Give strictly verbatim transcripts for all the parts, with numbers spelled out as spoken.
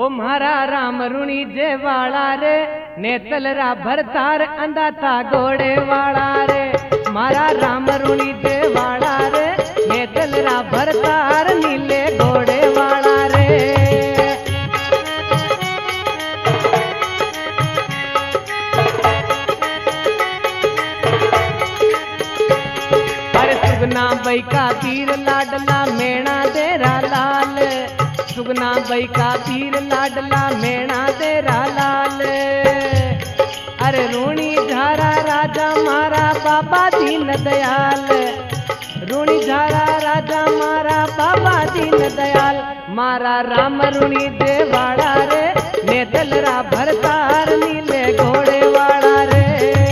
ओ मारा राम रुणी जे वाला रे नेतल रा भरतार अंधा था घोड़े वाला रे। मारा राम रुणी जे वाला रे नेतल रा भरतार नीले घोड़े वाला रे। अरे सुगना बई का पीर लाडला मेणा तेरा लाल, सुगना बई का पीर लाडला मेणा तेरा लाल। अरे रूणी झारा राजा मारा बाबा दीन दयाल, रूणी झारा राजा मारा बाबा दीन दयाल। मारा राम रूणी देवाड़ा रे नेतल रा भरतार नीले घोड़े वाला रे।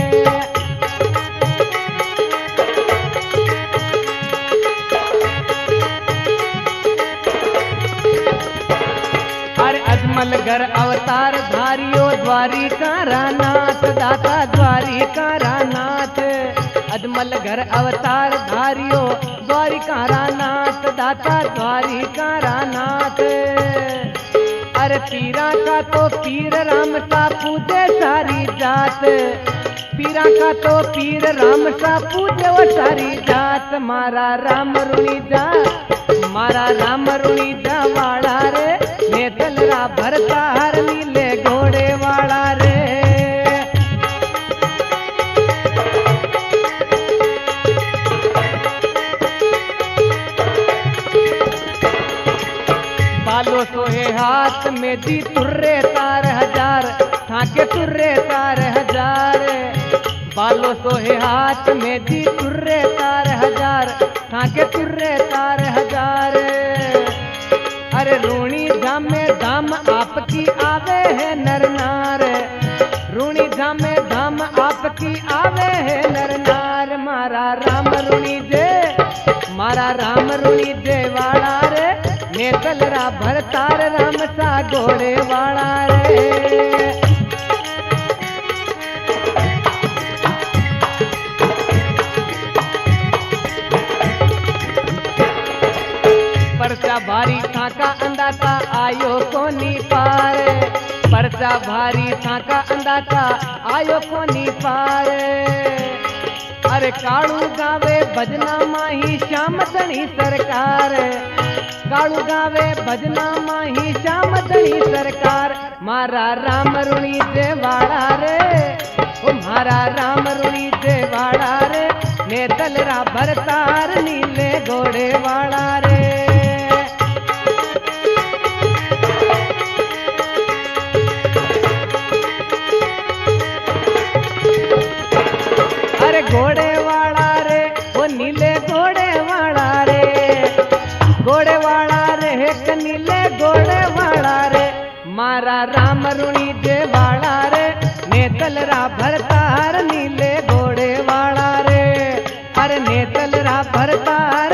अरे अजमल घर अवतार धारियो द्वारिका नाथ दाता द्वारिका नाथ। अजमल घर अवतार धारियो द्वारिका नाथ दाता द्वारिका नाथ। अरे पीरा का तो पीर राम सा पूजे सारी जात, पीरा का तो पीर राम सा पूजे वो सारी जात। मारा राम रुणी जा, मारा राम रुणी जा वाला रे नेतल रा भरतार नीले घोड़े वाला रे। बालो सोहे हाथ में दी तुर्रे तार हजार, थाके तुर्रे तार हजार। बालो सोहे हाथ में दी तुर्रे तार हजार, थाके तुर्रे तार हजार। अरे रूणी धामे धाम आपकी आवे है नर नार, रूणी धामे धाम आपकी आवे है नर नार। मारा राम रूणी जे, मारा राम रूणी जे वाला रे नेतल रा भरतार राम सा घोड़े वाला रे। परचा भारी थाका अंधा था आयो कोनी पार, परचा भारी थाका अंधा था आयो कोनी पार। अरे कालू गावे भजना माही श्याम धनी सरकार, कालू गावे भजना माही श्याम धनी सरकार। मारा राम रुणी जे वाला रे, ओ मारा राम रुणी जे वाला रे नेतल रा भरतार नीले घोड़े वाला रे। अरे घोड़े वाला रे वो नीले घोड़े वाला रे, घोड़े वाला रे एक नीले घोड़े वाला रे। मारा राम रुणी जे वाला रे नेतल रा भरतार नीले घोड़े वाला रे। अरे नेतल रा भरतार